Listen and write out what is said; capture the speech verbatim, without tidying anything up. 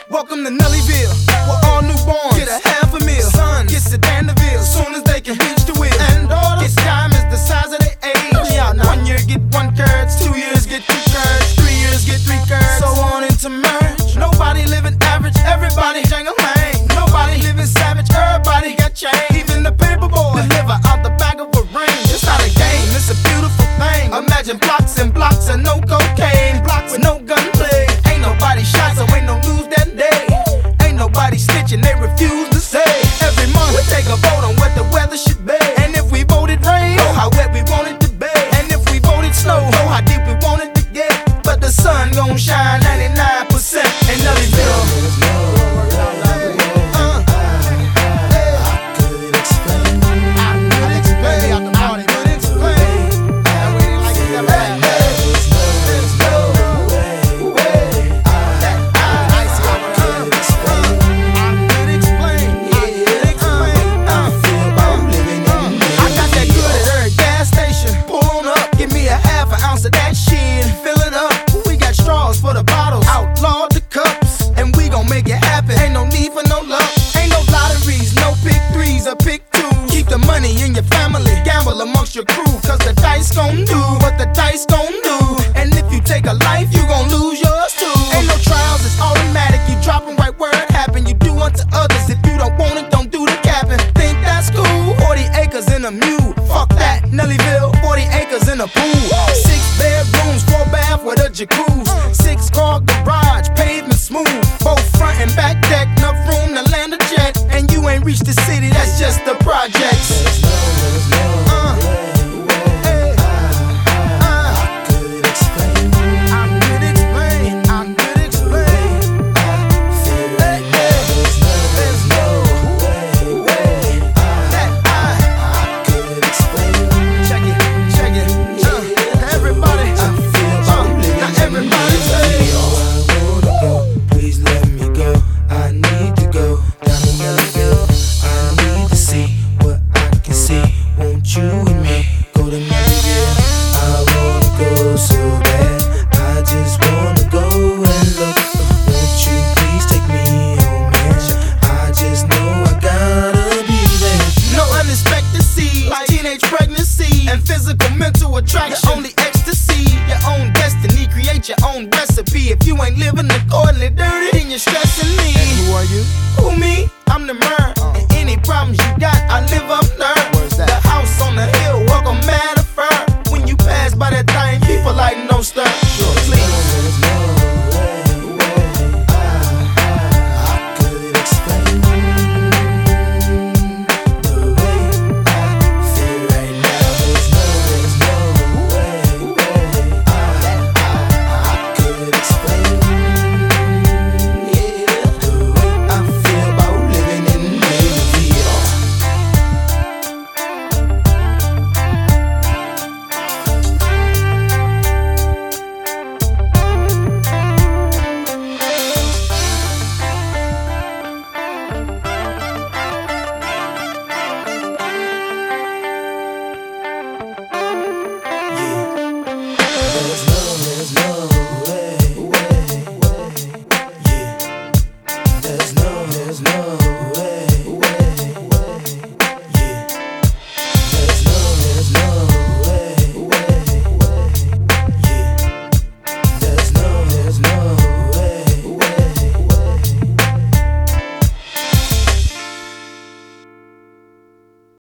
Welcome to Nellyville, where all newborns get a half a meal. Son gets to Danderville soon as they can reach the wheel. And daughter gets diamonds the size of their age. One year get one curds, two years get two curds, three years get three curds, so on into merge. Nobody living average, everybody jang-a-lang. Nobody living savage, everybody got change. Even the paper boy deliver out the back of a ring. It's not a game, it's a beautiful thing. Imagine blocks and blocks and no cocaine, blocks with no gunplay. Ain't nobody shot, so ain't no news that day. Ain't nobody snitching, they refuse to say. Every month we take a vote on what the weather should be. And if we voted rain, know how wet we want it to be. And if we voted snow, know how deep we want it to get. But the sun gon' shine ninety-nine percent in Nellyville. Amongst your crew, cause the dice gon' do what the dice gon' do. And if you take a life, you gon' lose yours too. Ain't no trials, it's automatic. You dropping right where it happened. You do unto others. If you don't want it, don't do the capping. Think that's cool? forty acres in a mule. Fuck that, Nellyville. forty acres in a pool. Six bedrooms, four bath with a jacuzzi. Six car garage, pavement smooth. Both front and back deck, enough room to land a jet. And you ain't reached the city, that's just the projects.